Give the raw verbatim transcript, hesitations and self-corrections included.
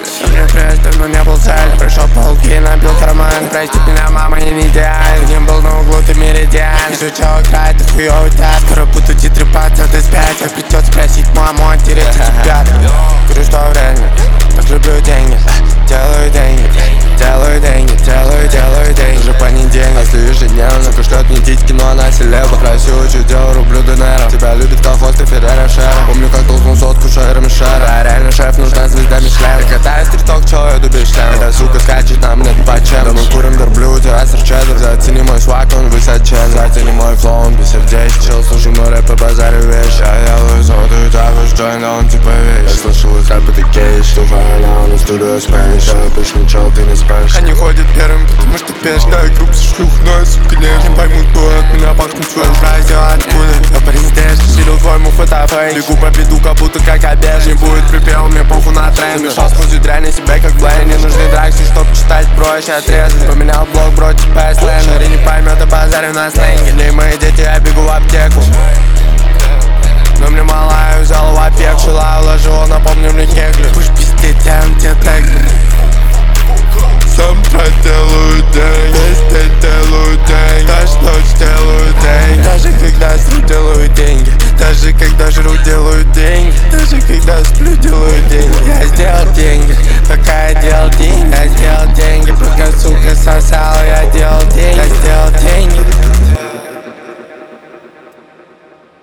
Мне прежде, но не был цель. Пришел полки, набил карман. Прости меня, мама, я не идеален. Кем был на углу, ты меридиан. Изучал играть, ты хуёвый тат. Скоро буду титры пацать из пять. Как придёт спросить маму, оттереть тебя. Говорю, что время, так люблю деньги. Делаю деньги, делаю деньги, делаю, делаю деньги. Уже понедельник, если ежедневно. Сука шлет мне титьки, но она селеба. Красиво, чуть делаю, рублю донеров. Тебя любит колхоз, ты Феррера Шера. Помню, как толкнул сотку шерами Шера. А реально шеф, нужна звезда Мишлен. Я катаюсь триток, чё я без шлем. Эта сука скачет на мне по-чем. Да мы курим горблю, террасер чеддер. Зацени мой свак, он высочен. Зацени мой флоу, он бессердечен. Чел, слушай мой рэп, по базарю вещь. Я делаю сотую, так уж джойн, да он типа вещь. Я слышал из рэпа, ты кейш. Ступай на на студию Спэниш. Я обычный чел, ты не спэнш. Они ходят первым, потому что пеш. Да, и группа шлюх, но я сука не. Не поймут, кто от меня пахнет своим праздником. Откуда? Я президент, силил твой мув, это фейк. Бегу по беду, как будто как обеж. Не будет припева, мне похуй на тренд. Замешал сквозь дрянь себя как блейн. Не нужны дракси, чтоб читать проще отрезать. Поменял блок, бро, типа слэм. Шари не поймет, а базарю на сленге. Не мои дети, я бегу в аптеку. Но мне мало, я взял в опек. Шила, уложила, напомню мне кегли. Пусть пиздит, я тебе тег. Сам делаю день, везде делаю день. Каждую ночь делаю день. Даже когда сру делаю деньги. Даже когда жру делаю деньги. Даже когда сплю делаю деньги. Я сделал деньги, пока я делал деньги. Я сделал деньги, пока сука сосала. Я делал деньги, я сделал деньги.